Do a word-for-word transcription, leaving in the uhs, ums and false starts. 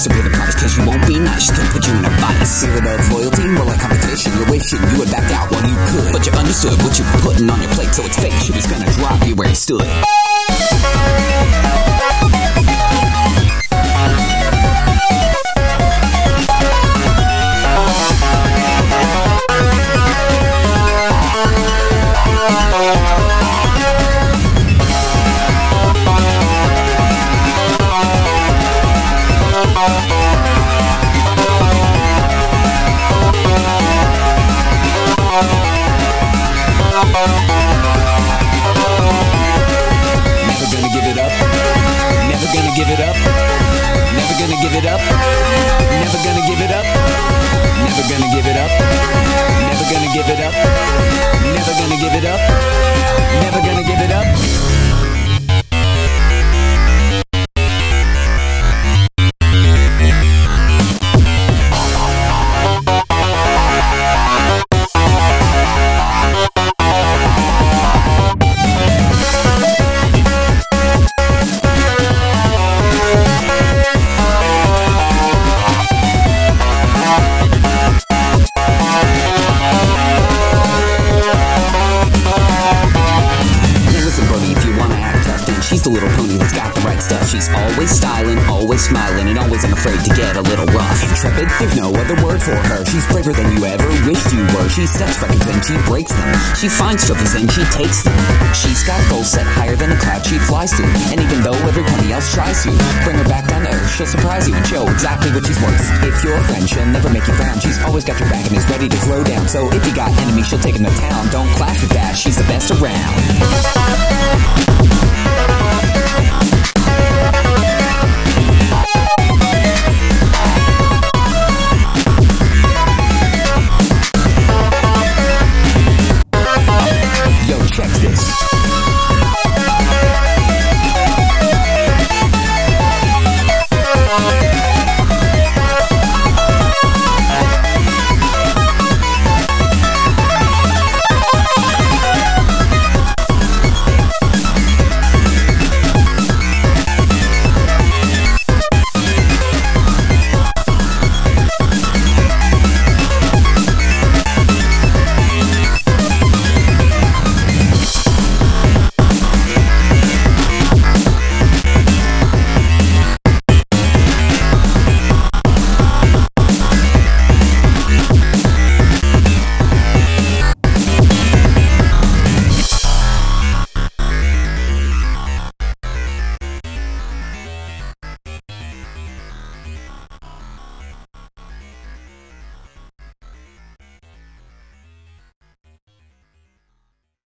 price or pay the price, cause you won't be nice. Could put you in a vice. Fear of loyalty, more like competition. You're wishing you would back out while you could, but you understood what you were putting on your plate, so it's fake. She was gonna drop you where he stood. Never gonna give it up. Never gonna give it up. Never gonna give it up. Never gonna give it up. Never gonna give it up. Never gonna give it up. Never gonna give it up. Never gonna give it up. She's the little pony that's got the right stuff. She's always styling, always smiling, and always unafraid to get a little rough. Intrepid, there's no other word for her. She's braver than you ever wished you were. She sets records and she breaks them. She finds trophies and she takes them. She's got goals set higher than a cloud she flies to. And even though every pony else tries to bring her back down to earth, she'll surprise you and show exactly what she's worth. If you're a friend, she'll never make you frown. She's always got your back and is ready to throw down. So if you got enemies, she'll take them to town. Don't clash with that, she's the best around.